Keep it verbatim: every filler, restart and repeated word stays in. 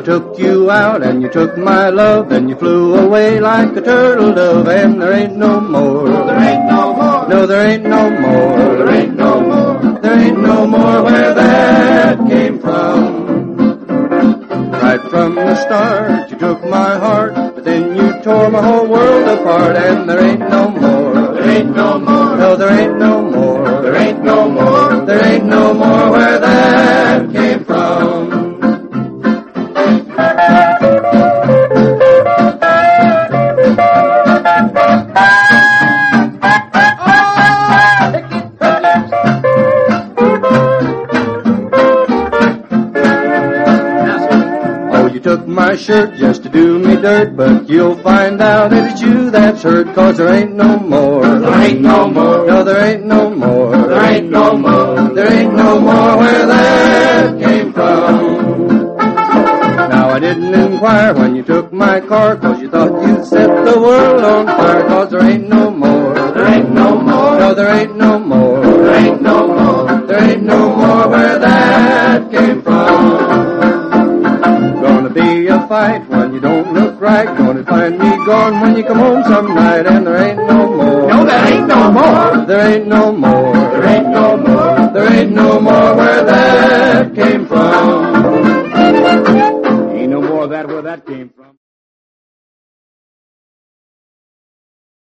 took you out and you took my love, and you flew away like a turtle dove, and there ain't no more. No, there ain't no more. No, there ain't no more. No, there ain't no more. There ain't no more where that came from. Right from the start, you took my heart, but then you tore my whole world apart, and there ain't no more. There ain't no more. No, there ain't no more. There ain't no more. There ain't no more where that came from. Took my shirt just to do me dirt, but you'll find out that it's you that's hurt, 'cause there ain't no more. There ain't no more. No, there ain't no more. There ain't no more. There ain't no more where that came from. Now I didn't inquire when you took my car, 'cause you thought you'd set the world on fire, 'cause there ain't no more. There ain't no more. No, there ain't no more. There ain't no more. There ain't no more where that came from. Gonna be a fight when you don't look right. Gonna find me gone when you come home some night, and there ain't no more. No, there ain't no more. There ain't no more. There ain't no more. There ain't no more.